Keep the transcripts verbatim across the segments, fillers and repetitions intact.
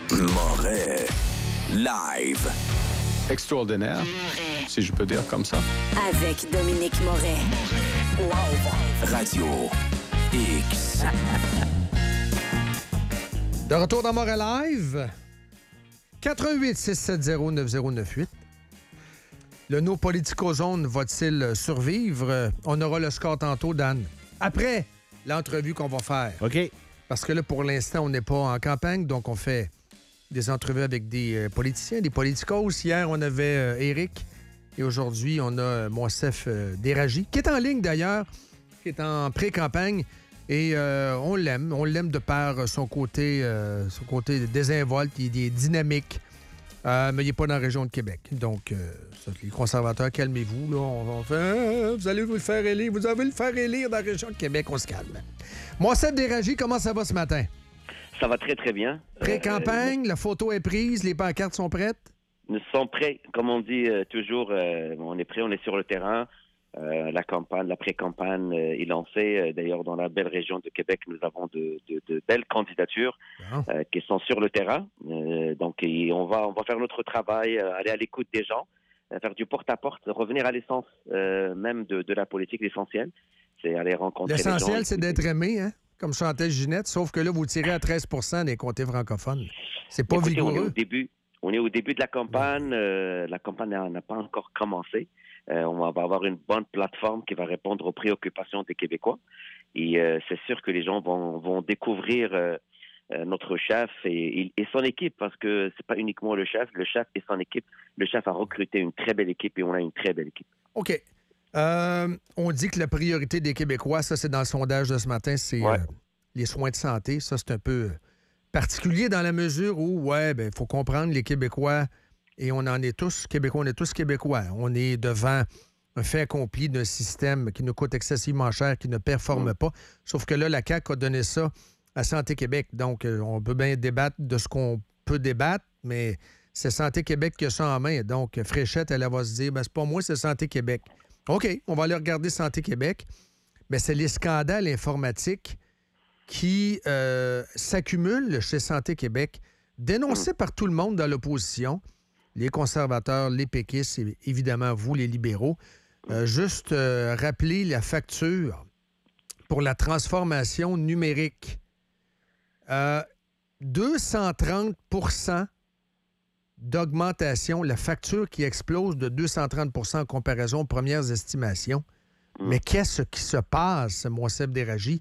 Moret. Live. Extraordinaire, si je peux dire comme ça. Avec Dominique Moret. Wow. Radio X. De retour dans Moret Live. quatre un huit six sept zéro neuf zéro neuf huit. Le No Politico Zone va-t-il survivre? On aura le score tantôt, Dan. Après l'entrevue qu'on va faire. OK. Parce que là, pour l'instant, on n'est pas en campagne, donc on fait des entrevues avec des euh, politiciens, des politicos. Hier, on avait euh, Éric et aujourd'hui, on a euh, Moncef euh, Déragi, qui est en ligne d'ailleurs, qui est en pré-campagne. Et euh, on l'aime. On l'aime de par son côté, euh, son côté désinvolte, il est dynamique. Euh, mais il n'est pas dans la région de Québec. Donc, euh, ça, les conservateurs, calmez-vous. Là, on va faire, ah, vous allez vous le faire élire. Vous allez le faire élire dans la région de Québec. On se calme. Moncef Déragi, comment ça va ce matin? Ça va très, très bien. Pré-campagne, euh, la photo est prise, les pancartes sont prêtes? Nous sommes prêts. Comme on dit euh, toujours, euh, on est prêts, on est sur le terrain. Euh, la campagne, la pré-campagne euh, est lancée. Euh, d'ailleurs, dans la belle région de Québec, nous avons de, de, de belles candidatures euh, qui sont sur le terrain. Euh, donc, et on va, on va faire notre travail, euh, aller à l'écoute des gens, euh, faire du porte-à-porte, revenir à l'essence euh, même de, de la politique, l'essentiel. C'est aller rencontrer les gens. L'essentiel, c'est d'être aimé, hein? Comme chantait Ginette, sauf que là, vous tirez à treize pour cent des comtés francophones. C'est pas Écoutez, vigoureux. On est au début, on est au début de la campagne. Euh, la campagne n'a, n'a pas encore commencé. Euh, on va avoir une bonne plateforme qui va répondre aux préoccupations des Québécois. Et euh, c'est sûr que les gens vont, vont découvrir euh, euh, notre chef et, et son équipe, parce que c'est pas uniquement le chef, le chef et son équipe. Le chef a recruté une très belle équipe et on a une très belle équipe. OK. Euh, on dit que la priorité des Québécois, ça c'est dans le sondage de ce matin, c'est ouais. euh, les soins de santé. Ça, c'est un peu particulier dans la mesure où, ouais, ben, il faut comprendre les Québécois, et on en est tous Québécois, on est tous Québécois. On est devant un fait accompli d'un système qui nous coûte excessivement cher, qui ne performe pas. Sauf que là, la C A Q a donné ça à Santé Québec. Donc, euh, on peut bien débattre de ce qu'on peut débattre, mais c'est Santé Québec qui a ça en main. Donc, Fréchette, elle, elle va se dire, ben, c'est pas moi, c'est Santé Québec. OK, on va aller regarder Santé Québec. Mais c'est les scandales informatiques qui euh, s'accumulent chez Santé Québec, dénoncés par tout le monde dans l'opposition, les conservateurs, les péquistes et évidemment vous, les libéraux. Euh, juste euh, rappeler la facture pour la transformation numérique. Euh, deux cent trente pour cent d'augmentation, la facture qui explose de deux cent trente pour cent en comparaison aux premières estimations. Mmh. Mais qu'est-ce qui se passe, Moncef Déragi?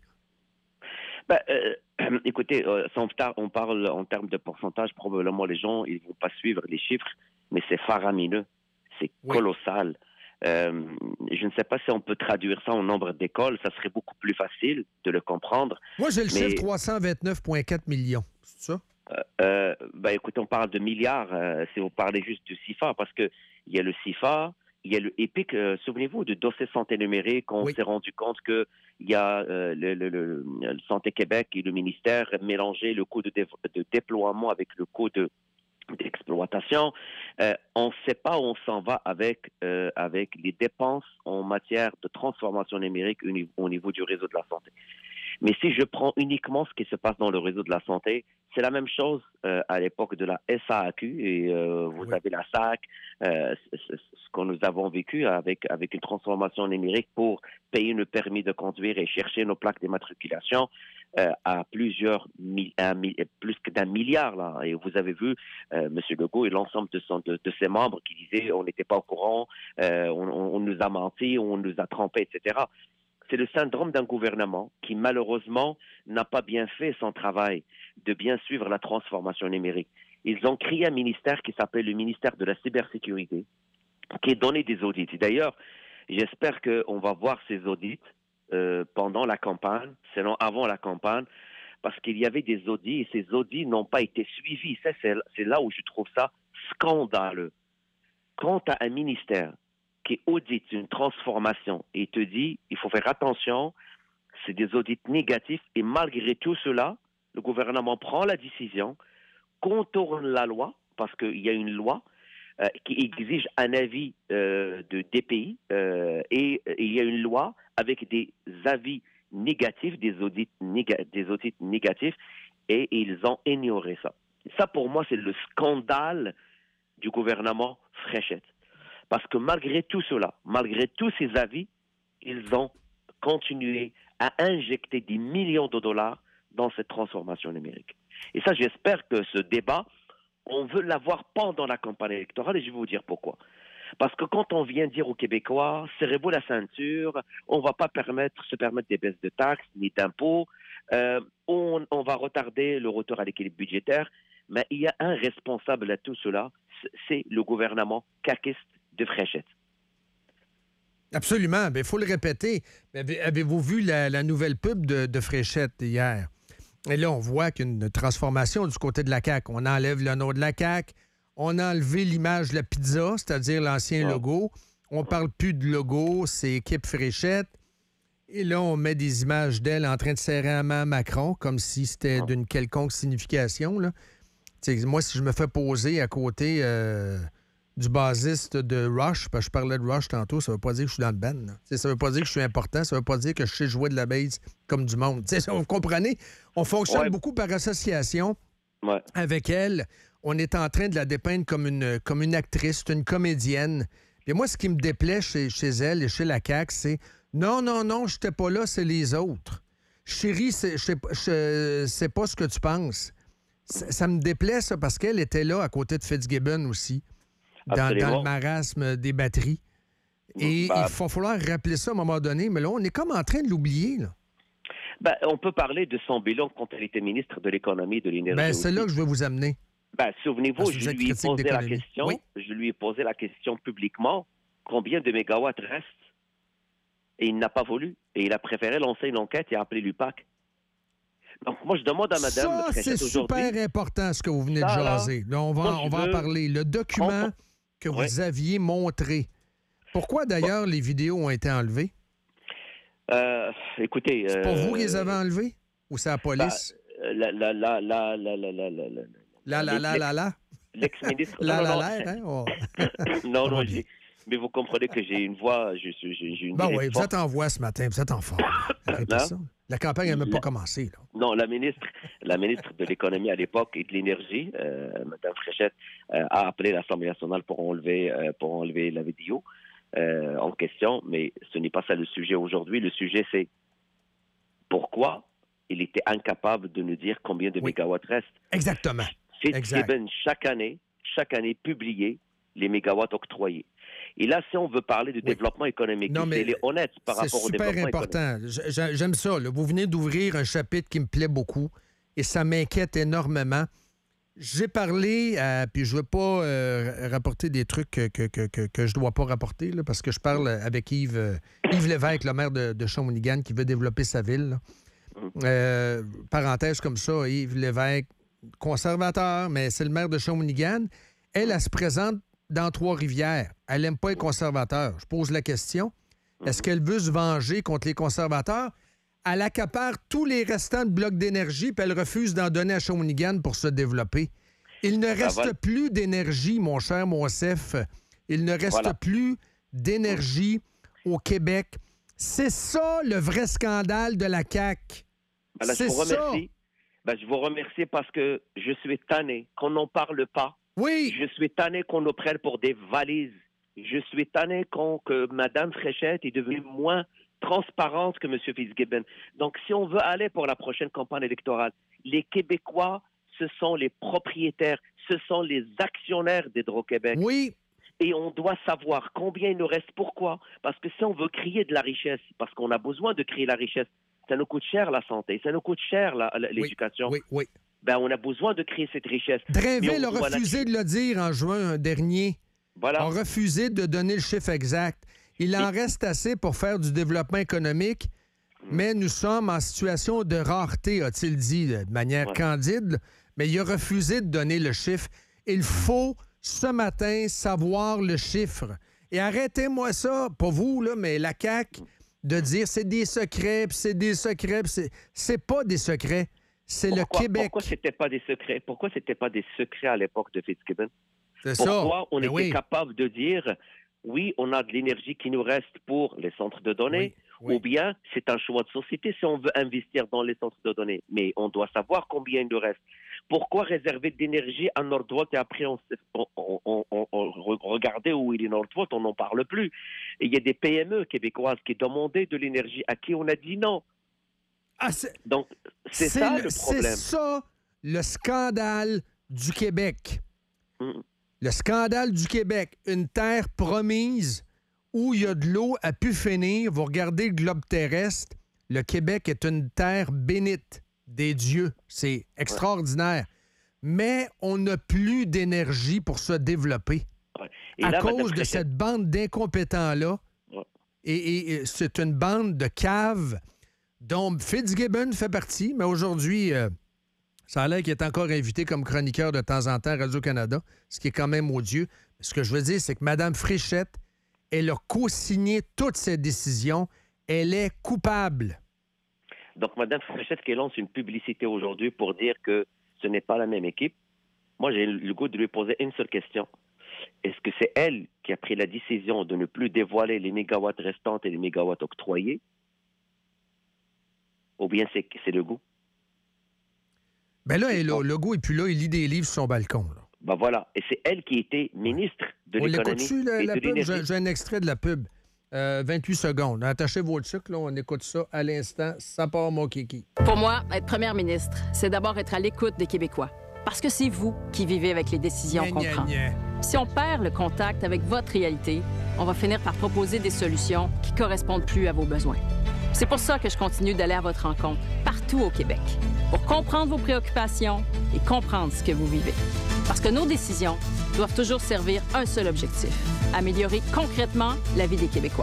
Ben, euh, écoutez, euh, on, on parle en termes de pourcentage, probablement les gens ils vont pas suivre les chiffres, mais c'est faramineux, c'est oui. colossal. Euh, je ne sais pas si on peut traduire ça en nombre d'écoles, ça serait beaucoup plus facile de le comprendre. Moi, j'ai le mais... chiffre trois cent vingt-neuf virgule quatre millions, c'est ça? Euh, euh, ben écoute, on parle de milliards, euh, si vous parlez juste du C I F A, parce que il y a le C I F A, il y a le EPIC, euh, souvenez-vous du dossier santé numérique, on oui. s'est rendu compte que il y a euh, le, le, le, le Santé Québec et le ministère mélanger le coût de, dé- de déploiement avec le coût de d'exploitation. Euh, on ne sait pas où on s'en va avec euh, avec les dépenses en matière de transformation numérique au niveau, au niveau du réseau de la santé. Mais si je prends uniquement ce qui se passe dans le réseau de la santé, c'est la même chose euh, à l'époque de la S A Q et euh, vous oui. avez la S A C, euh, ce que nous avons vécu avec avec une transformation numérique pour payer nos permis de conduire et chercher nos plaques d'immatriculation euh, à plusieurs à, plus que d'un milliard là. Et vous avez vu euh, M. Legault et l'ensemble de, son, de, de ses membres qui disaient on n'était pas au courant, euh, on, on nous a menti, on nous a trompés, et cetera. C'est le syndrome d'un gouvernement qui, malheureusement, n'a pas bien fait son travail de bien suivre la transformation numérique. Ils ont créé un ministère qui s'appelle le ministère de la cybersécurité, qui est donné des audits. Et d'ailleurs, j'espère qu'on va voir ces audits euh, pendant la campagne, sinon avant la campagne, parce qu'il y avait des audits et ces audits n'ont pas été suivis. Ça, c'est, c'est là où je trouve ça scandaleux. Quant à un ministère qui audite une transformation et te dit, il faut faire attention, c'est des audits négatifs et malgré tout cela, le gouvernement prend la décision, contourne la loi, parce qu'il y a une loi euh, qui exige un avis euh, de D P I euh, et, et il y a une loi avec des avis négatifs, des audits, néga- des audits négatifs et ils ont ignoré ça. Ça, pour moi, c'est le scandale du gouvernement Fréchette. Parce que malgré tout cela, malgré tous ces avis, ils ont continué à injecter des millions de dollars dans cette transformation numérique. Et ça, j'espère que ce débat, on veut l'avoir pendant la campagne électorale, et je vais vous dire pourquoi. Parce que quand on vient dire aux Québécois, serrez-vous la ceinture, on ne va pas permettre, se permettre des baisses de taxes ni d'impôts, euh, on, on va retarder le retour à l'équilibre budgétaire, mais il y a un responsable à tout cela, c'est le gouvernement caquiste de Fréchette. Absolument. Il faut le répéter. Avez-vous vu la, la nouvelle pub de, de Fréchette hier? Et là, on voit qu'il y a une transformation du côté de la C A Q. On enlève le nom de la C A Q. On a enlevé l'image de la pizza, c'est-à-dire l'ancien oh. logo. On parle plus de logo, c'est équipe Fréchette. Et là, on met des images d'elle en train de serrer la main à Macron, comme si c'était oh. d'une quelconque signification. Là. Moi, si je me fais poser à côté euh, du bassiste de Rush, parce que je parlais de Rush tantôt, ça veut pas dire que je suis dans le band. Là. Ça veut pas dire que je suis important, ça veut pas dire que je sais jouer de la bass comme du monde. T'sais, vous comprenez? On fonctionne ouais. beaucoup par association ouais. avec elle. On est en train de la dépeindre comme une, comme une actrice, une comédienne. Et moi, ce qui me déplaît chez, chez elle et chez la C A Q, c'est non, non, non, je n'étais pas là, c'est les autres. Chérie, c'est, je ne sais pas ce que tu penses. Ça, ça me déplaît, ça, parce qu'elle était là à côté de Fitzgibbon aussi, dans, dans le marasme des batteries. Et bah, il va falloir rappeler ça à un moment donné, mais là, on est comme en train de l'oublier, là. Ben, on peut parler de son bilan quand elle était ministre de l'Économie et de l'Énergie. Ben, c'est là que je veux vous amener. Ben, souvenez-vous, je lui ai posé la question, oui. je lui ai posé la question publiquement, combien de mégawatts restent? Et il n'a pas voulu. Et il a préféré lancer une enquête et appeler l'U P A C. Donc, moi, je demande à Mme Ça, c'est super important, ce que vous venez ça, de jaser. Là, on va, moi, on va veux... en parler. Le document on... que ouais. vous aviez montré. Pourquoi, d'ailleurs, bon. les vidéos ont été enlevées? Euh, écoutez... C'est pas euh... vous qui les avez enlevées? Ou c'est la police? Bah, la, la, la, la, la, la, la, la, la... La, la, la, la, la. L'ex-ministre... La, non, la, la, hein? Oh. non, non, j'ai... mais vous comprenez que j'ai une voix... J'ai, j'ai, j'ai une ben oui, vous êtes en voix ce matin, vous êtes en forme. Arrêtez ça. La campagne n'a même pas commencé. Là. Non, la ministre, la ministre de l'Économie à l'époque et de l'Énergie, euh, Mme Fréchette, euh, a appelé l'Assemblée nationale pour enlever, euh, pour enlever la vidéo euh, en question, mais ce n'est pas ça le sujet aujourd'hui. Le sujet, c'est pourquoi il était incapable de nous dire combien de oui. mégawatts restent. Exactement. Fitzgibbon, chaque année, chaque année, publiait les mégawatts octroyés. Et là, si on veut parler de oui. développement économique, non, mais il est honnête par rapport au développement économique. C'est super important. J'aime ça. Là. Vous venez d'ouvrir un chapitre qui me plaît beaucoup et ça m'inquiète énormément. J'ai parlé, euh, puis je ne veux pas euh, rapporter des trucs que, que, que, que je ne dois pas rapporter, là, parce que je parle avec Yves, euh, Yves Lévesque, le maire de, de Shawinigan, qui veut développer sa ville. Là. Euh, parenthèse comme ça, Yves Lévesque, conservateur, mais c'est le maire de Shawinigan. Elle, elle se présente dans Trois-Rivières. Elle n'aime pas les conservateurs. Je pose la question. Est-ce qu'elle veut se venger contre les conservateurs? Elle accapare tous les restants de blocs d'énergie puis elle refuse d'en donner à Shawinigan pour se développer. Il ne reste voilà. plus d'énergie, mon cher Monsef. Il ne reste voilà. plus d'énergie au Québec. C'est ça, le vrai scandale de la C A Q. Alors, C'est je vous remercie. ça. Ben, je vous remercie parce que je suis tanné qu'on n'en parle pas. Oui. Je suis tanné qu'on nous prenne pour des valises. Je suis tanné qu'on, que Mme Fréchette est devenue moins transparente que M. Fitzgibbon. Donc, si on veut aller pour la prochaine campagne électorale, les Québécois, ce sont les propriétaires, ce sont les actionnaires d'Hydro-Québec. Oui. Et on doit savoir combien il nous reste. Pourquoi? Parce que si on veut créer de la richesse, parce qu'on a besoin de créer la richesse, ça nous coûte cher la santé, ça nous coûte cher la, la, l'éducation. Oui, oui. oui. Ben, on a besoin de créer cette richesse. Drainville a refusé la... de le dire en juin dernier. Voilà. A refusé de donner le chiffre exact. Il en Et... reste assez pour faire du développement économique, mmh. mais nous sommes en situation de rareté, a-t-il dit de manière ouais. candide, mais il a refusé de donner le chiffre. Il faut, ce matin, savoir le chiffre. Et arrêtez-moi ça, pas vous, là, mais la C A Q, de dire c'est des secrets, puis c'est des secrets, puis c'est... c'est pas des secrets. C'est pourquoi, le Québec. Pourquoi c'était pas des secrets? Pourquoi c'était pas des secrets à l'époque de Fitzgibbon? C'est pourquoi ça. on Mais était oui. capable de dire, oui, on a de l'énergie qui nous reste pour les centres de données, Oui. Ou bien, c'est un choix de société si on veut investir dans les centres de données. Mais on doit savoir combien il nous reste. Pourquoi réserver de l'énergie à Nordvolt et après on, on, on, on, on, on regardez où il est Nordvolt, on n'en parle plus. Et il y a des P M E québécoises qui demandaient de l'énergie à qui on a dit non. Ah, c'est... Donc, c'est, c'est ça le, le problème. C'est ça le scandale du Québec. Mm. Le scandale du Québec. Une terre promise où il y a de l'eau à pu finir. Vous regardez le globe terrestre, le Québec est une terre bénite des dieux. C'est extraordinaire. Ouais. Mais on n'a plus d'énergie pour se développer. Ouais. Et à là, cause Madame de Fréchette... cette bande d'incompétents-là. Ouais. Et, et, et c'est une bande de caves dont Fitzgibbon fait partie, mais aujourd'hui, euh, ça a l'air qu'il est encore invité comme chroniqueur de temps en temps à Radio-Canada, ce qui est quand même odieux. Ce que je veux dire, c'est que Mme Fréchette, elle a co-signé toutes ces décisions. Elle est coupable. Donc, Mme Fréchette qui lance une publicité aujourd'hui pour dire que ce n'est pas la même équipe. Moi, j'ai le goût de lui poser une seule question. Est-ce que c'est elle qui a pris la décision de ne plus dévoiler les mégawatts restantes et les mégawatts octroyés? Ou bien c'est, c'est Legault? Ben là, elle, Legault est plus là, il lit des livres sur son balcon. Là. Ben voilà. Et c'est elle qui était ministre de on l'économie l'écoute-tu, la, et la de pub? l'énergie. J'ai, j'ai un extrait de la pub. Euh, vingt-huit secondes. Attachez votre sucre, là, on écoute ça à l'instant. Ça part, mon kiki. Pour moi, être première ministre, c'est d'abord être à l'écoute des Québécois. Parce que c'est vous qui vivez avec les décisions Gna, qu'on gna, prend. gna. Si on perd le contact avec votre réalité, on va finir par proposer des solutions qui ne correspondent plus à vos besoins. C'est pour ça que je continue d'aller à votre rencontre, partout au Québec, pour comprendre vos préoccupations et comprendre ce que vous vivez. Parce que nos décisions doivent toujours servir un seul objectif, améliorer concrètement la vie des Québécois.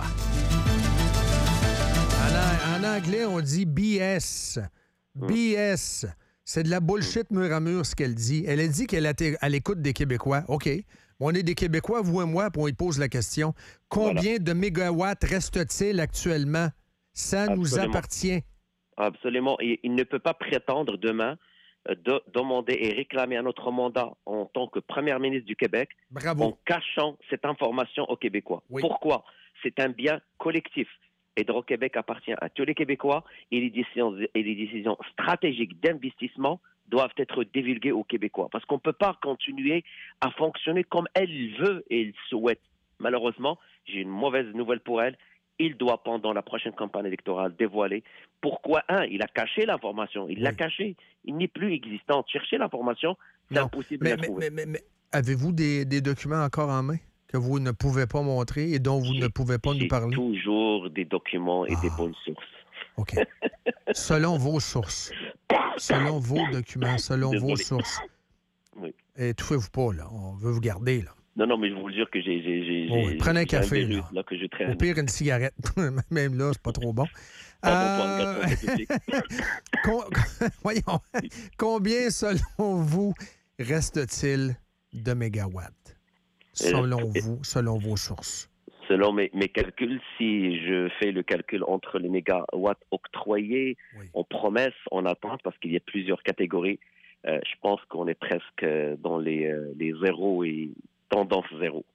En, en anglais, on dit B S. B S. C'est de la bullshit mur à mur, ce qu'elle dit. Elle a dit qu'elle est à l'écoute des Québécois. OK. On est des Québécois, vous et moi, puis on lui pose la question. Combien voilà. de mégawatts reste-t-il actuellement? Ça Absolument. Nous appartient. Absolument. Et il ne peut pas prétendre demain euh, de demander et réclamer un autre mandat en tant que première ministre du Québec Bravo. En cachant cette information aux Québécois. Oui. Pourquoi? C'est un bien collectif. Hydro-Québec appartient à tous les Québécois et les décisions, et les décisions stratégiques d'investissement doivent être divulguées aux Québécois. Parce qu'on ne peut pas continuer à fonctionner comme elle veut et elle souhaite. Malheureusement, j'ai une mauvaise nouvelle pour elle. Il doit, pendant la prochaine campagne électorale, dévoiler pourquoi, un, il a caché l'information. Il oui. l'a caché. Il n'est plus existant. Chercher l'information, c'est non. impossible mais, de la mais, trouver. Mais, mais, mais avez-vous des, des documents encore en main que vous ne pouvez pas montrer et dont vous j'ai, ne pouvez pas nous parler? Toujours des documents et ah. des bonnes sources. OK. Selon vos sources. Selon vos documents, selon Désolé. vos sources. Oui. Étouffez-vous pas, là. On veut vous garder, là. Non, non, mais je vous jure que j'ai... j'ai, j'ai, oh, oui. Prenez un café, un virus, là. là que je traîne. Au pire, une cigarette. Même là, c'est pas trop bon. Ah, euh... Con... Voyons. Combien, selon vous, reste-t-il de mégawatts? Selon euh, vous, selon vos sources? Selon mes, mes calculs, si je fais le calcul entre les mégawatts octroyés, oui. en promesse, en attente, parce qu'il y a plusieurs catégories, euh, je pense qu'on est presque dans les, euh, les zéros et tendance zéro.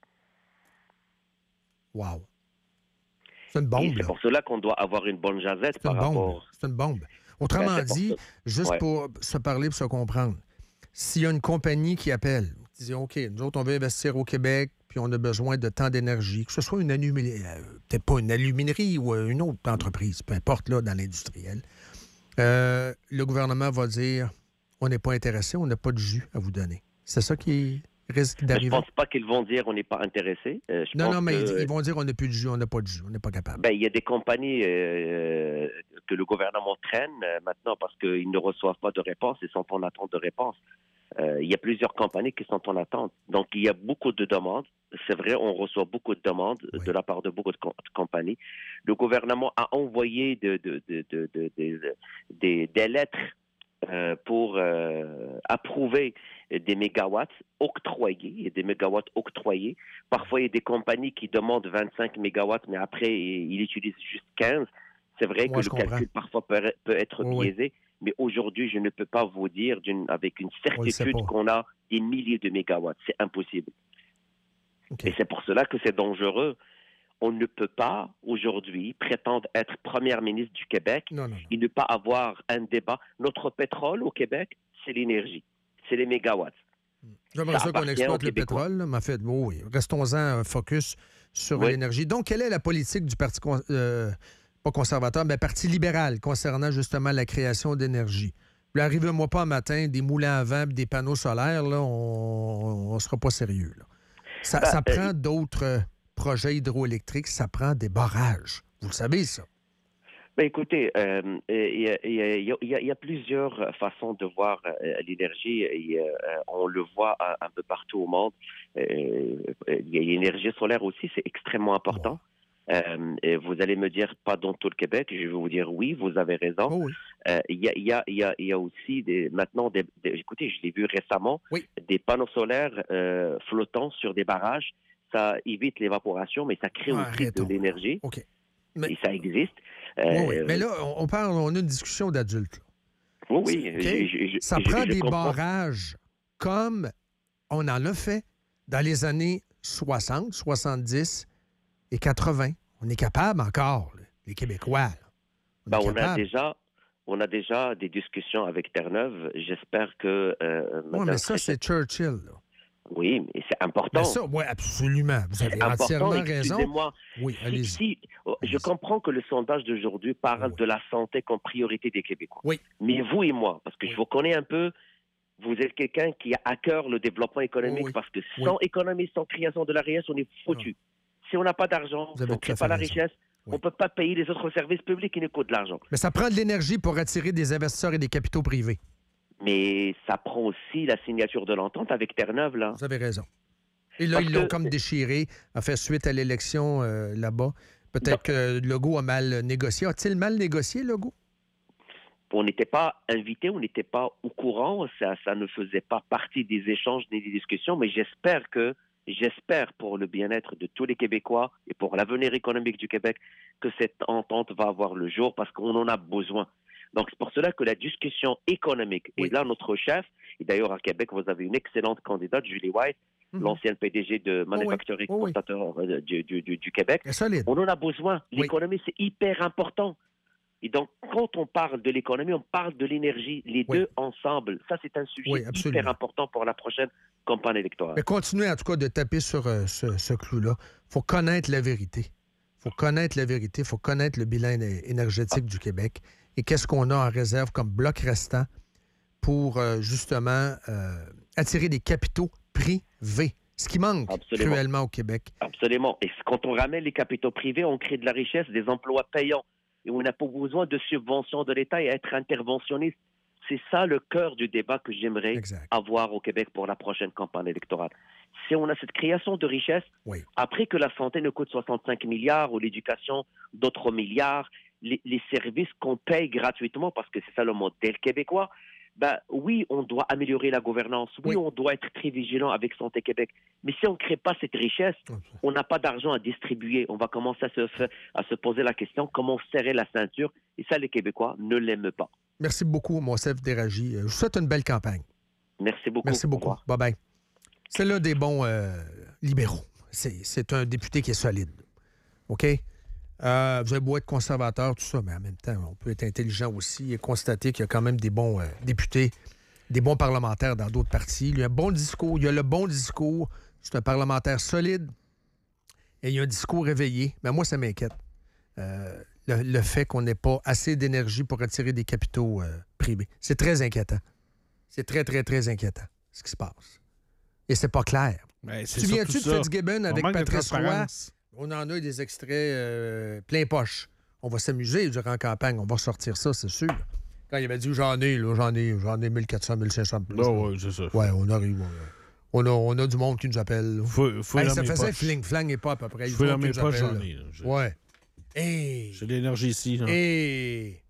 Wow. C'est une bombe. Et c'est là. pour cela qu'on doit avoir une bonne jazette c'est par une rapport... Bombe. C'est une bombe. Autrement ben, dit, juste ouais. pour se parler, pour se comprendre, s'il y a une compagnie qui appelle, qui dit « OK, nous autres, on veut investir au Québec, puis on a besoin de tant d'énergie, que ce soit une aluminerie, euh, peut-être pas une aluminerie ou une autre entreprise, peu importe, là, dans l'industriel, euh, le gouvernement va dire « On n'est pas intéressé, on n'a pas de jus à vous donner. » C'est ça qui risque d'arriver? Je ne pense pas qu'ils vont dire « On n'est pas intéressé. Euh, » Non, non, mais que... ils, ils vont dire « On n'a plus de jus, on n'a pas de jus, on n'est pas capable. » Ben, il y a des compagnies euh, que le gouvernement traîne euh, maintenant parce qu'ils ne reçoivent pas de réponse, ils sont en attente de réponse. Euh, il y a plusieurs compagnies qui sont en attente. Donc, il y a beaucoup de demandes. C'est vrai, on reçoit beaucoup de demandes oui. de la part de beaucoup de, com- de compagnies. Le gouvernement a envoyé de, de, de, de, de, de, de, des, des lettres euh, pour euh, approuver des mégawatts octroyés. Il y a des mégawatts octroyés. Parfois, il y a des compagnies qui demandent vingt-cinq mégawatts, mais après, ils utilisent juste quinze. C'est vrai Moi, que le comprends. calcul, parfois, peut, peut être oui, biaisé. Oui. Mais aujourd'hui, je ne peux pas vous dire d'une, avec une certitude qu'on a des milliers de mégawatts. C'est impossible. Okay. Et c'est pour cela que c'est dangereux. on ne peut pas aujourd'hui prétendre être première ministre du Québec non, non, non. et ne pas avoir un débat. Notre pétrole au Québec, c'est l'énergie, c'est les mégawatts. J'aimerais ça, ça qu'on exploite le pétrole, là, mais en fait, oh oui, restons-en un focus sur oui. l'énergie. Donc, quelle est la politique du Parti, euh, pas conservateur, mais Parti libéral concernant justement la création d'énergie? Puis arrivez-moi pas un matin, des moulins à vent et des panneaux solaires, là, on ne sera pas sérieux. Là. Ça, ben, ça euh, prend d'autres euh, projets hydroélectriques, ça prend des barrages. Vous le savez, ça? Ben écoutez, il euh, y, y, y, y a plusieurs façons de voir euh, l'énergie. Et, euh, on le voit un, un peu partout au monde. Il euh, y a l'énergie solaire aussi, c'est extrêmement important. Euh, et vous allez me dire, pas dans tout le Québec. Je vais vous dire, oui, vous avez raison. Il oh oui. euh, y, a, y, a, y, a, y a aussi des, maintenant, des, des, écoutez, je l'ai vu récemment, oui. des panneaux solaires euh, flottants sur des barrages. Ça évite l'évaporation, mais ça crée ah, aussi arrêtons. de l'énergie. Okay. Mais... Et ça existe. Euh, oui, oui. Mais là, on parle, on a une discussion d'adultes. Oui, oui. Okay? Je, je, ça je, prend je, je des comprends. barrages comme on en a fait dans les années soixante, soixante-dix et quatre-vingts. On est capable encore, là, les Québécois. On, ben, on, a déjà, on a déjà des discussions avec Terre-Neuve. J'espère que... Euh, oui, mais ça, c'est Churchill, là. Oui, mais c'est important. Mais ça, oui, absolument. Vous avez entièrement raison. Excusez-moi. Oui, allez-y. Si, je comprends que le sondage d'aujourd'hui parle oui. de la santé comme priorité des Québécois. Oui. Mais vous et moi, parce que oui. je vous connais un peu, vous êtes quelqu'un qui a à cœur le développement économique, oui. parce que sans oui. économie, sans création de la richesse, on est foutu. Ah. Si on n'a pas d'argent, si on ne crée pas la raison. richesse, oui. on ne peut pas payer les autres services publics qui nous coûtent de l'argent. Mais ça prend de l'énergie pour attirer des investisseurs et des capitaux privés. Mais ça prend aussi la signature de l'entente avec Terre-Neuve, là. Vous avez raison. Et là, Parce ils l'ont que... comme déchiré, en fait, suite à l'élection euh, là-bas. Peut-être Donc, que Legault a mal négocié. A-t-il mal négocié, Legault? On n'était pas invités, on n'était pas au courant. Ça, ça ne faisait pas partie des échanges ni des discussions, mais j'espère que, j'espère pour le bien-être de tous les Québécois et pour l'avenir économique du Québec, que cette entente va avoir le jour parce qu'on en a besoin. Donc, c'est pour cela que la discussion économique, oui. et là, notre chef, et d'ailleurs, à Québec, vous avez une excellente candidate, Julie White, mm-hmm. l'ancienne P D G de Manufacturier oh, oui. Constateur oh, oui. du, du, du, du Québec. On en a besoin. L'économie, oui. c'est hyper important. Et donc, quand on parle de l'économie, on parle de l'énergie. Les oui. deux ensemble, ça, c'est un sujet oui, hyper important pour la prochaine campagne électorale. Mais continuez, en tout cas, de taper sur euh, ce, ce clou-là. Il faut connaître la vérité. Il faut connaître la vérité. Il faut connaître le bilan énergétique ah. du Québec. Et qu'est-ce qu'on a en réserve comme bloc restant pour, euh, justement, euh, attirer des capitaux privés, ce qui manque Absolument. cruellement au Québec. Absolument. Et quand on ramène les capitaux privés, on crée de la richesse, des emplois payants. Et on n'a pas besoin de subventions de l'État et être interventionniste. C'est ça le cœur du débat que j'aimerais exact. avoir au Québec pour la prochaine campagne électorale. Si on a cette création de richesse, oui. après que la santé ne coûte soixante-cinq milliards ou l'éducation d'autres milliards, Les, les services qu'on paye gratuitement, parce que c'est ça le modèle québécois, ben oui, on doit améliorer la gouvernance. Oui, oui. on doit être très vigilant avec Santé Québec. Mais si on ne crée pas cette richesse, on n'a pas d'argent à distribuer. On va commencer à se, faire, à se poser la question comment serrer la ceinture. Et ça, les Québécois ne l'aiment pas. Merci beaucoup, Monsef Déragi. Je vous souhaite une belle campagne. Merci beaucoup. Merci beaucoup. Bye-bye. C'est l'un des bons euh, libéraux. C'est, c'est un député qui est solide. OK? Euh, vous avez beau être conservateur, tout ça, mais en même temps, on peut être intelligent aussi et constater qu'il y a quand même des bons euh, députés, des bons parlementaires dans d'autres partis. Il y a un bon discours, il y a le bon discours. C'est un parlementaire solide et il y a un discours réveillé. Mais moi, ça m'inquiète. Euh, le, le fait qu'on n'ait pas assez d'énergie pour attirer des capitaux euh, privés. C'est très inquiétant. C'est très, très, très inquiétant, ce qui se passe. Et c'est pas clair. Ben, c'est tu viens-tu de ça. Fitzgibbon avec Patrice Roy? On en a des extraits euh, plein poche. On va s'amuser durant la campagne. On va sortir ça, c'est sûr. Quand il avait dit j'en ai, là, j'en ai, j'en ai mille quatre cents, mille cinq cents plus. Oh, ouais, c'est ça. Ouais, on arrive. On a, on a du monde qui nous appelle. Faut, faut hey, ça faisait fling-flang et pas à peu près. Faut dans mes poches, j'en ai. Là. Ouais. Hey. J'ai de l'énergie ici. Là. Et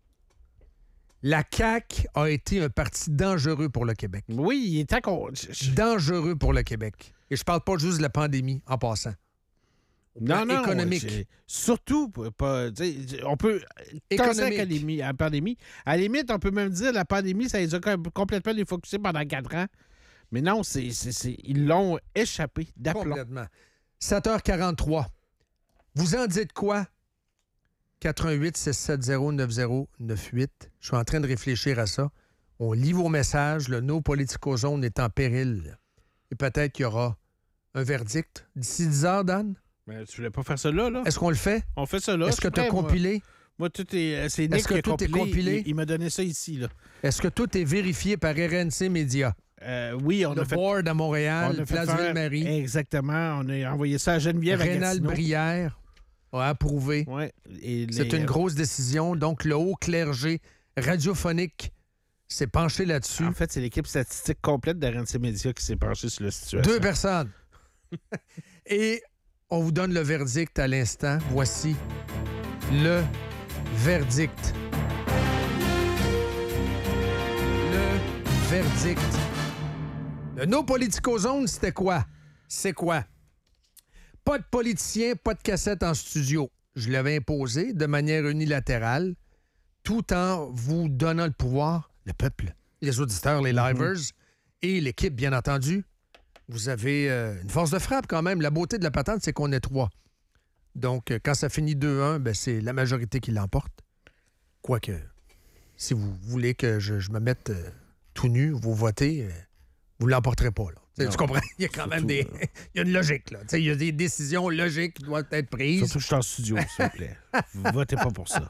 la C A Q a été un parti dangereux pour le Québec. Oui, il était con... dangereux pour le Québec. Et je parle pas juste de la pandémie en passant. Non, non, économique. C'est... Surtout, pas, on peut... Économique. À la pandémie. À la limite, on peut même dire que la pandémie, ça les a complètement défocusés pendant quatre ans. Mais non, c'est, c'est, c'est... ils l'ont échappé d'aplomb. Complètement. sept heures quarante-trois. Vous en dites quoi? quatre un huit, six sept zéro, neuf zéro neuf huit. Je suis en train de réfléchir à ça. On lit vos messages. Le No Politico Zone est en péril. Et peut-être qu'il y aura un verdict d'ici dix heures, Dan? Mais tu voulais pas faire ça là, là? Est-ce qu'on le fait? On fait ça là. Est-ce que tu as compilé? Moi, moi tout est, c'est Nick Est-ce que qui a tout compilé. est compilé? Il, il m'a donné ça ici, là. Est-ce que tout est vérifié par R N C Média? Euh, oui, on le a fait... board à Montréal, on a fait Place faire... Ville-Marie. Exactement. On a envoyé ça à Geneviève à Rénal Gatineau. Brière a approuvé. Ouais. Et C'est les... une grosse décision. Donc, le haut clergé radiophonique s'est penché là-dessus. En fait, c'est l'équipe statistique complète de R N C Média qui s'est penchée sur la situation. Deux personnes. Et on vous donne le verdict à l'instant. Voici le verdict. Le verdict. Le No Politico Zone, c'était quoi? C'est quoi? Pas de politicien, pas de cassette en studio. Je l'avais imposé de manière unilatérale, tout en vous donnant le pouvoir, le peuple, les auditeurs, les livers mm-hmm. et l'équipe, bien entendu. Vous avez euh, une force de frappe quand même. La beauté de la patente, c'est qu'on est trois. Donc, euh, quand ça finit deux un, ben, c'est la majorité qui l'emporte. Quoique, si vous voulez que je, je me mette euh, tout nu, vous votez, euh, vous ne l'emporterez pas. Là. Non, tu comprends? Il y a quand surtout, même des... Euh... Il y a une logique. Là. Il y a des décisions logiques qui doivent être prises. Surtout que je suis en studio, s'il vous plaît. Votez pas pour ça.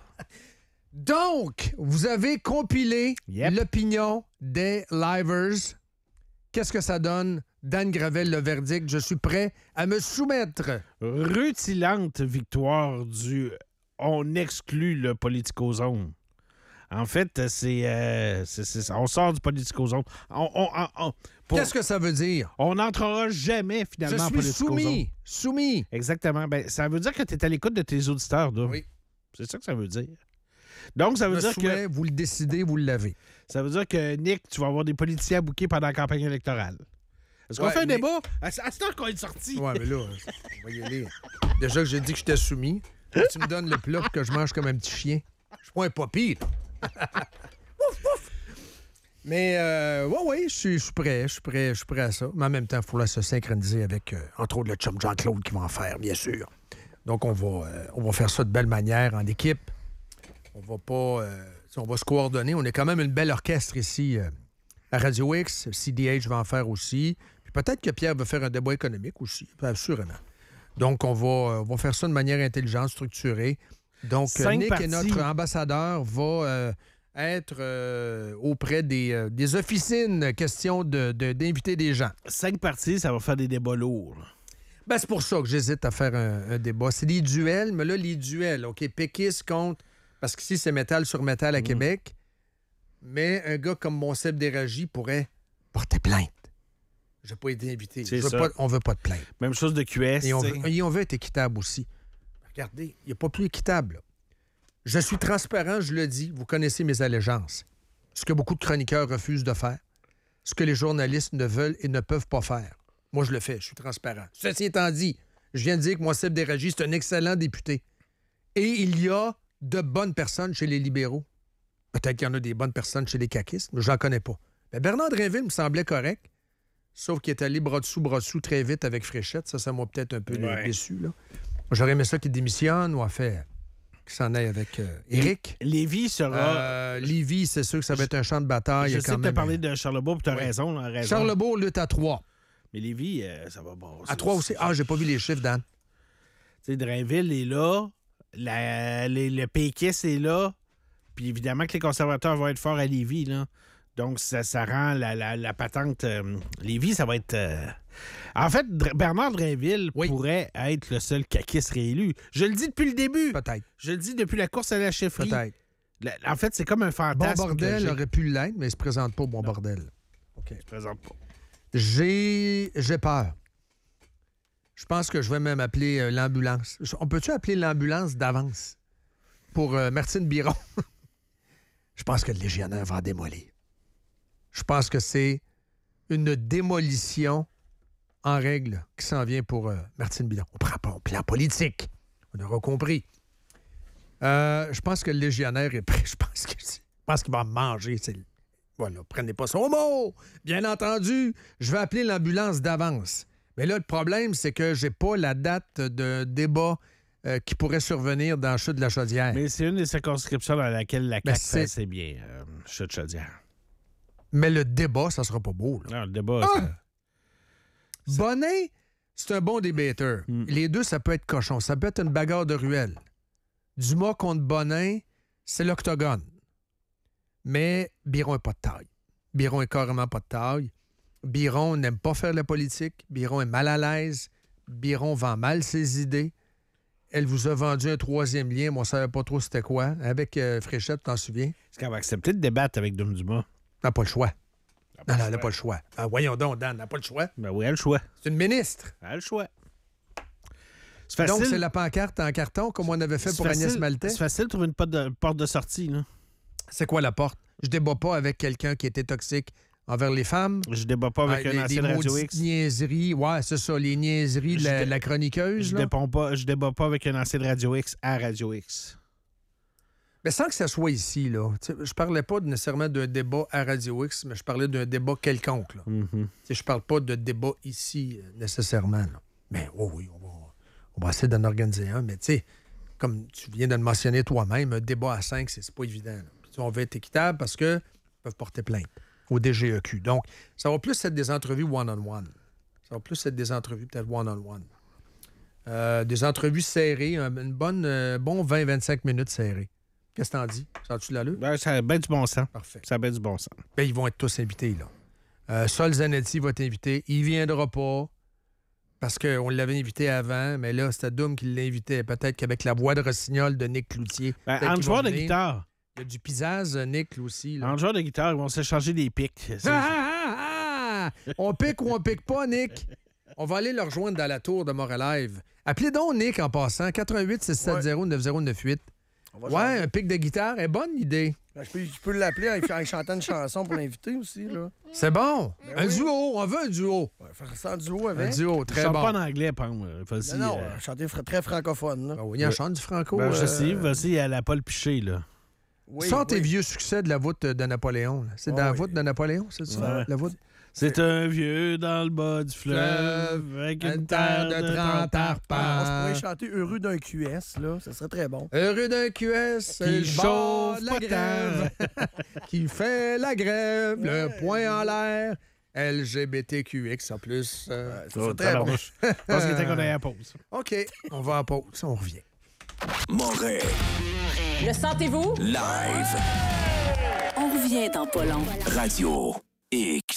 Donc, vous avez compilé yep. l'opinion des livers. Qu'est-ce que ça donne? Dan Gravel, le verdict. Je suis prêt à me soumettre. Rutilante victoire du « on exclut le Politico-Zone ». En fait, c'est, euh, c'est, c'est on sort du Politico-Zone. On, on, on, on, pour... Qu'est-ce que ça veut dire? On n'entrera jamais, finalement, en Politico-Zone. Je suis soumis. Soumis. Exactement. Ben, ça veut dire que tu es à l'écoute de tes auditeurs. Là. Oui. C'est ça que ça veut dire. Donc, ça veut je dire soumets, que... Vous le décidez, vous l'avez. Ça veut dire que, Nick, tu vas avoir des politiciens à bouquer pendant la campagne électorale. Est-ce qu'on ouais, fait un mais... débat? À, à ce temps qu'on est sorti. Ouais, mais là, on va y aller. Déjà que j'ai dit que j'étais soumis, tu me donnes le plat pour que je mange comme un petit chien. Je suis pas un papy, là. Ouf, ouf. Mais, euh, ouais, ouais, je suis, je suis prêt, je suis prêt, je suis prêt à ça. Mais en même temps, il faudra se synchroniser avec, euh, entre autres, le chum Jean-Claude qui va en faire, bien sûr. Donc, on va, euh, on va faire ça de belle manière en équipe. On va pas... Euh, on va se coordonner. On est quand même une belle orchestre ici euh, à Radio X. C D H va en faire aussi. Puis peut-être que Pierre va faire un débat économique aussi, assurément. Donc, on va, on va faire ça de manière intelligente, structurée. Donc, Cinq Nick parties. est notre ambassadeur, va euh, être euh, auprès des, euh, des officines, question de, de, d'inviter des gens. Cinq parties, ça va faire des débats lourds. Ben, c'est pour ça que j'hésite à faire un, un débat. C'est des duels, mais là, les duels, OK, péquiste contre... Parce qu'ici, c'est métal sur métal à mmh. Québec. Mais un gars comme Monsef Déragi pourrait porter plainte. Je n'ai pas été invité. Je veux pas, on ne veut pas de plainte. Même chose de Q S. Et on, veut, et on veut être équitable aussi. Regardez, il n'y a pas plus équitable. Là. Je suis transparent, je le dis. Vous connaissez mes allégeances. Ce que beaucoup de chroniqueurs refusent de faire. Ce que les journalistes ne veulent et ne peuvent pas faire. Moi, je le fais. Je suis transparent. Ceci étant dit, je viens de dire que Monsef Déragi, c'est un excellent député. Et il y a de bonnes personnes chez les libéraux. Peut-être qu'il y en a des bonnes personnes chez les caquistes, mais je n'en connais pas. Mais Bernard Drinville me semblait correct, sauf qu'il est allé bras dessous, bras dessous très vite avec Fréchette. Ça, ça m'a peut-être un peu ouais. déçu. Là. J'aurais aimé ça qu'il démissionne ou en fait qu'il s'en aille avec euh, Éric. Lévis sera... Euh, Lévis, c'est sûr que ça va être un champ de bataille. Je sais quand que tu as même... parlé de Charlebourg, puis tu as ouais. raison, là, raison. Charlebourg lutte à trois. Mais Lévis, euh, ça va bon. À trois aussi? Ah, j'ai pas vu les chiffres, Dan. Tu sais, Drainville est là. La, les, le péquiste est là, puis évidemment que les conservateurs vont être forts à Lévis, là. Donc, ça, ça rend la, la, la patente... Euh, Lévis, ça va être... Euh... En fait, Dr- Bernard Drainville oui. pourrait être le seul caquiste réélu. Je le dis depuis le début. Peut-être. Je le dis depuis la course à la chefferie. Peut-être. La, en fait, c'est comme un fantasme. Bon Bordel aurait pu l'être, mais il se présente pas au Bon non. Bordel. OK. Il se présente pas. J'ai, j'ai peur. Je pense que je vais même appeler euh, l'ambulance. On peut-tu appeler l'ambulance d'avance pour euh, Martine Biron? Je pense que le légionnaire va en démolir. Je pense que c'est une démolition en règle qui s'en vient pour euh, Martine Biron. On prend pas un plan politique. On aura compris. Euh, je pense que le légionnaire est prêt. Je pense, que je pense qu'il va manger. C'est... Voilà, prenez pas son mot. Bien entendu, je vais appeler l'ambulance d'avance. Mais là, le problème, c'est que j'ai pas la date de débat euh, qui pourrait survenir dans Chute de la Chaudière. Mais c'est une des circonscriptions dans laquelle la C A Q Ben, fait c'est- assez bien, euh, Chute Chaudière. Mais le débat, ça sera pas beau. Là. Non, le débat, Ah! ça- Bonnet, c'est un bon débatteur. Mm. Les deux, ça peut être cochon. Ça peut être une bagarre de ruelle. Dumas contre Bonin, c'est l'octogone. Mais Biron n'est pas de taille. Biron est carrément pas de taille. Biron n'aime pas faire la politique. Biron est mal à l'aise. Biron vend mal ses idées. Elle vous a vendu un troisième lien. Moi, on ne savait pas trop c'était quoi. Avec euh, Fréchette, t'en souviens? Est-ce qu'elle va accepter de débattre avec Dom Dumas? Elle n'a pas le choix. Non, non, elle n'a pas le choix. Ah, voyons donc, Dan, elle n'a pas le choix. Ben oui, elle a le choix. C'est une ministre. Elle a le choix. C'est facile. Donc, c'est la pancarte en carton, comme on avait fait c'est pour facile- Agnès Maltais. C'est facile de trouver une porte de, porte de sortie, là. C'est quoi la porte? Je débat pas avec quelqu'un qui était toxique envers les femmes. Je débat pas avec Ah, un les- ancien des de Radio maudites X. niaiseries. Ouais, c'est ça, les niaiseries de Je la, dé- la chroniqueuse. Je Là. débat pas, je débat pas avec un ancien de Radio X à Radio X. Mais sans que ça soit ici, là. Tu sais, je parlais pas nécessairement d'un débat à Radio X, mais je parlais d'un débat quelconque. Là. Mhm. Tu sais, je parle pas de débat ici, euh, nécessairement. Là. Mais oh oui, on va, on va essayer d'en organiser un. Mais tu sais, comme tu viens de le mentionner toi-même, un débat à cinq, c'est c'est pas évident. Là. Puis, tu sais, on veut être équitable parce que ils peuvent porter plainte au D G E Q. Donc, ça va plus être des entrevues one-on-one. Ça va plus être des entrevues peut-être one-on-one. Euh, des entrevues serrées, un une bonne, euh, bon vingt à vingt-cinq minutes serrées. Qu'est-ce que t'en dis? Ça a-tu de l'allure? Ben, ça a bien du bon sens. Parfait. Ça a bien du bon sens. Ben, ils vont être tous invités, là. Euh, Sol Zanetti va être invité. Il viendra pas parce qu'on l'avait invité avant, mais là, c'était Doom qui l'invitait. Peut-être qu'avec la voix de Rossignol de Nick Cloutier. Ben, peut-être en qu'il joueur va de venir. guitare. Il y a du pisage, Nick, là, aussi. Là. En joueur de guitare, ils vont s'échanger des pics. C'est- Ah, ah, ah, ah! On pique ou on pique pas, Nick? On va aller le rejoindre dans la tour de Moralive. Appelez donc Nick en passant. quatre un huit six sept zéro neuf zéro neuf huit. On va Ouais, changer. un pic de guitare est bonne idée. Ben, je peux, je peux l'appeler en, en chantant une chanson pour l'inviter aussi. Là. C'est bon. Ben un oui. duo. On veut un duo. Ouais, faire ça en duo Un avec. duo, Je très chante bon. pas en anglais, Pam. Vas-y. Non, non, euh, chanter fr- très francophone. Là. Ben oui, il en chante du franco. ben, je euh, sais, vas-y, elle a pas le piché, là. Oui, Sors tes oui. vieux succès de la voûte de Napoléon. là. C'est Ah dans la oui. voûte de Napoléon, c'est ça? Ouais. La voûte? C'est un vieux dans le bas du fleuve, Fleuve, avec une une terre terre de de trente trente arpents. Ah, on pourrait chanter Heureux d'un Q S, là. Ça serait très bon. Heureux d'un Q S, Qui le bord chauffe de la pas grève, qui fait la grève, le poing en l'air, L G B T Q X en plus. euh, Ouais, ça serait très bon. Je pense qu'il était qu'on aille à la pause. OK, on va en pause, on revient. Moret Le sentez-vous? Live On revient dans pas long. Radio X.